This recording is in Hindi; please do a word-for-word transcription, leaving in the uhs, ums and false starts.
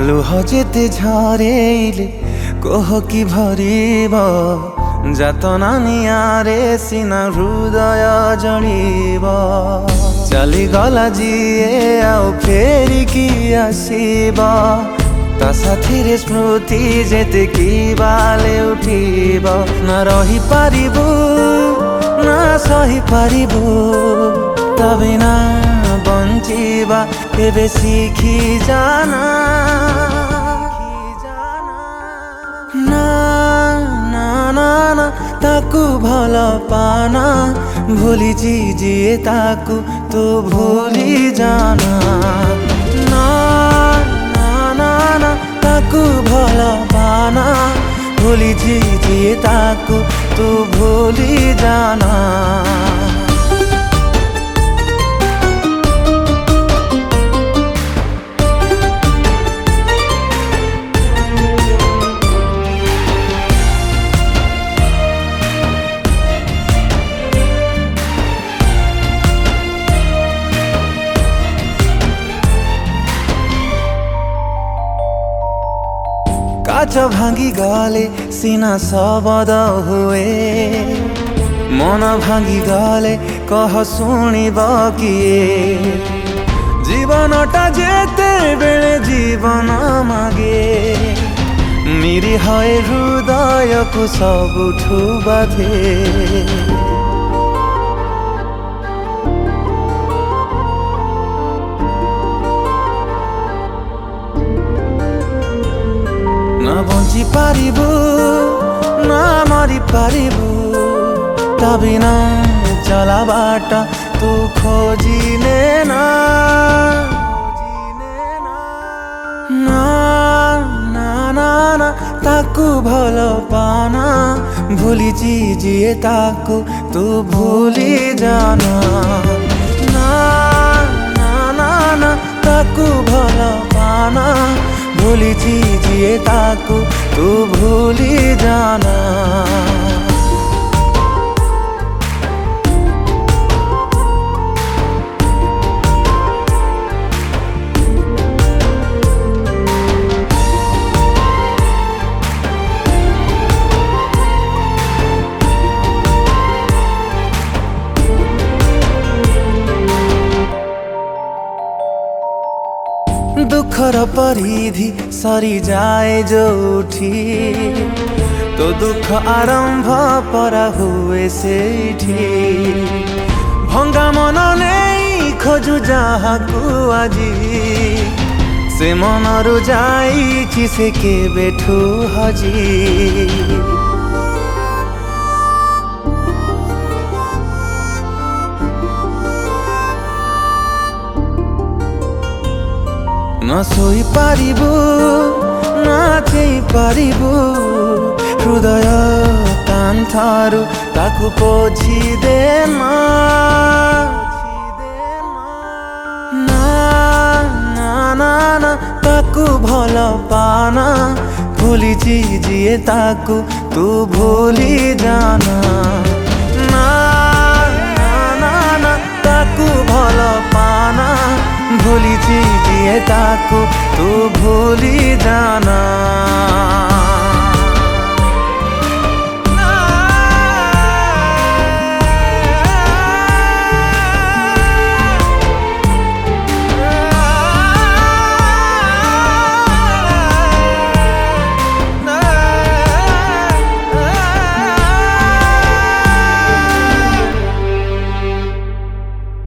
लुह जेते झरेइले कोह कि भरिब जातना नियारे सिना हृदय जलिब चलीगला जिए आउ फेरिकी आसिब ता साथीरे स्मृति जेते कि बाले उठिब ना रही पारिबु ना सही पारिबु ता बिना बंचिबा एबे शिखी जाना ना ना ना ना ताकू भल पाना भूली जिए ताकू तू भूली जाना ना ना ना ना ताकू भल पाना भूली जिए ताकू तू भूली जाना। काच भांगी गले सीना शब्द हुए मन भांगी गले कह शुणिब किए जीवनटा जेते बेले जीवन मागे मेरी हए हृदय को सबुठु बाधे ना बंची पारिबु ना मरी पारिबु ता बिना चला बाटा तू खोजिने ना ना ना ना ना ताकू भल पाना भूली जिए ताकू तू भूली जाना ना ना ना ना ताकू भल पाना भूली जिए ताकू तू भूली जाना। दुखर परिधि सरी जाए जो उठी तो दुख आरंभ परा हुए सेठी भंगा मन नहीं खोजु जाहाकू आजी से मनरु जाइछि से के बेठू हजी न सोई पारिबु ना चेई पारिबु हृदय तान थारु ताकू पोछि देना ना ना ना ना ताकू भल पाना भूली जिए ताकू तू भूली जा।